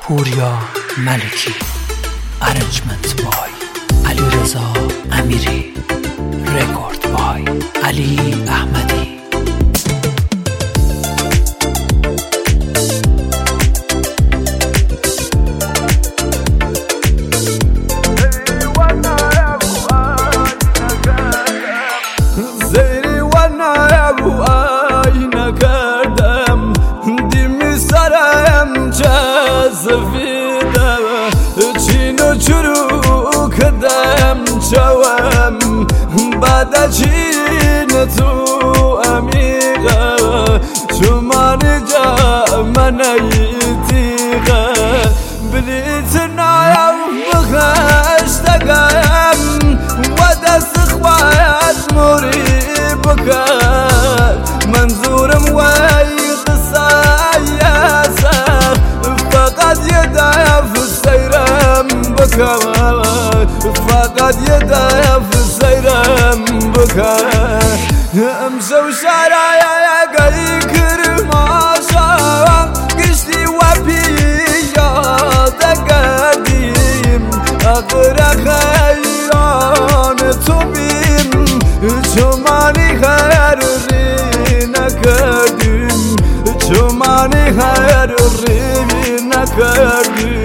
پوریا ملکی، ارنجمنت بای علیرضا امیری، رکورد بای علی احمدی. چرو کدم چوام بعد چین تو عمیقه چمان جا من ایتیقه بلیت نایم بخشتگم و دست خواهد موری بکر منظورم وی قصایسه فقط یه دف سیرم بکر فقط یه دف سیرم بکر امشو شرایه گلی کرماشا گشتی و پیاده گردیم اقر خیران تو بیم چمانی خیر ری نکردیم چمانی خیر ری نکردیم.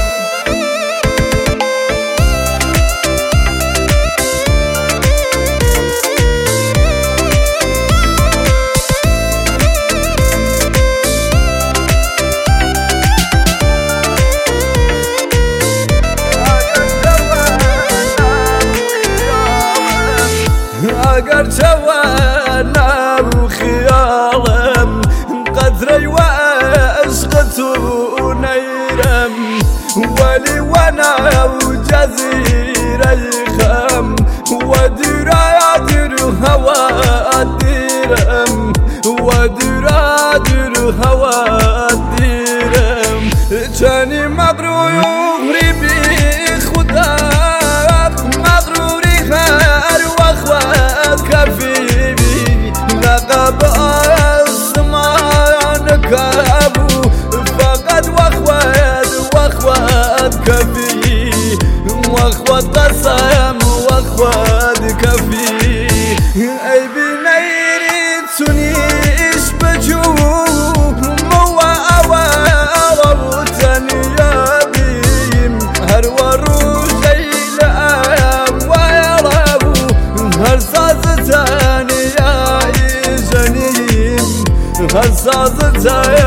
اگر چوانا و خیالم قدری و عشقتو نیرم ولی وانا و جزیره خم و درادر هوا دیرم و درادر هوا دیرم چنی مغروری بی خدا مغروری خیر وخوات كفي لقب اسمان كابو فقد واخوات كفي واخوات قسم واخوات كفي اي بنيري تونيش بجو مو اوا وتنيا بيم هر ورو جيلام ويرابو هر ساز تاني يا جنين هر ساز تاني